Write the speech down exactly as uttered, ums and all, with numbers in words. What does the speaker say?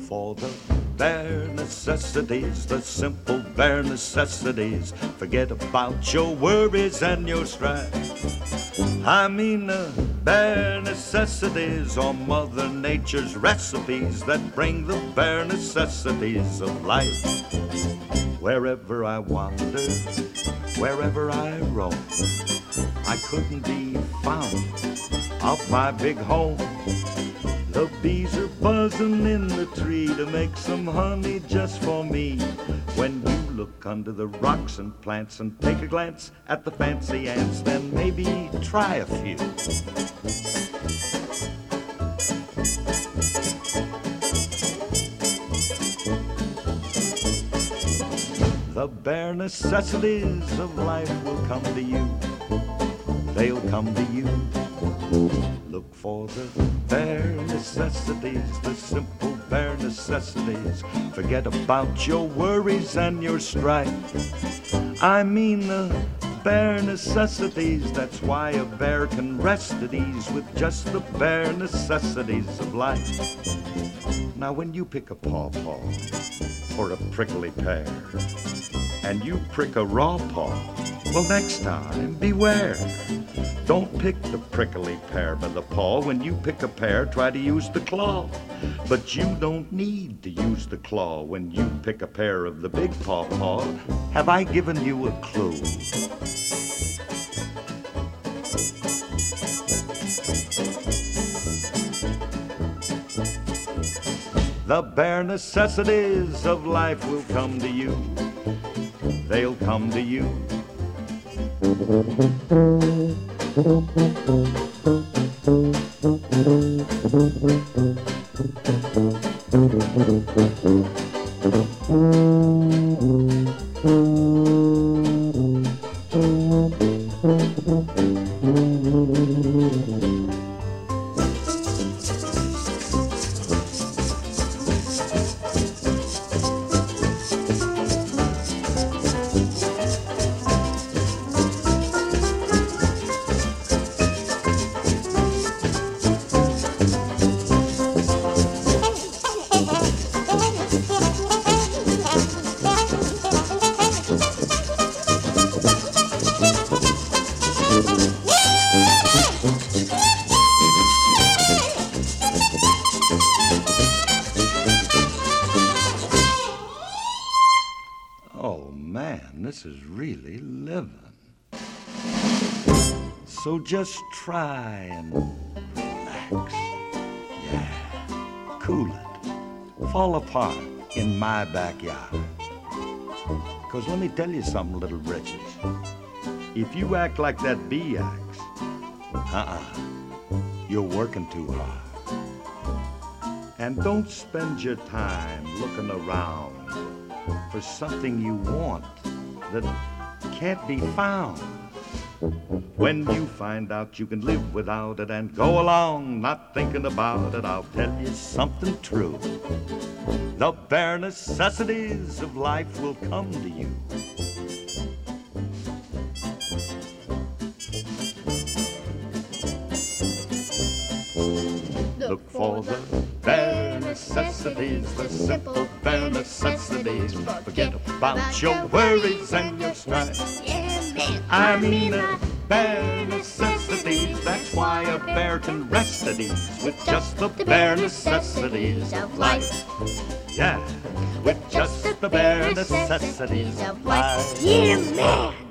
for the bare necessities, the simple bare necessities. Forget about your worries and your strife. I mean the bare necessities are Mother Nature's recipes that bring the bare necessities of life. Wherever I wander, wherever I roam, I couldn't be found off my big home. The bees are buzzing in the tree to make some honey just for me. When you look under the rocks and plants and take a glance at the fancy ants, then maybe try a few. The bare necessities of life will come to you. They'll come to you. Look for the bare necessities, the simple bare necessities. Forget about your worries and your strife. I mean the bare necessities. That's why a bear can rest at ease with just the bare necessities of life. Now when you pick a pawpaw or a prickly pear and you prick a raw paw, well, next time beware. Don't pick the prickly pear by the paw. When you pick a pear, try to use the claw. But you don't need to use the claw when you pick a pear of the big pawpaw. Have I given you a clue? The bare necessities of life will come to you. They'll come to you. Oh man, this is really living. So just try and relax. Yeah, cool it. Fall apart in my backyard. Because let me tell you something, little britches. If you act like that bee acts, uh-uh, you're working too hard. And don't spend your time looking around for something you want that can't be found. When you find out you can live without it and go along not thinking about it, I'll tell you something true. The bare necessities of life will come to you. Look for the bare necessities, the simple bare necessities. Forget about your worries and your strife. I mean the bare necessities. That's why a bear can rest at ease with just the bare necessities of life. Yeah, with just the bare necessities of life. Yeah, man.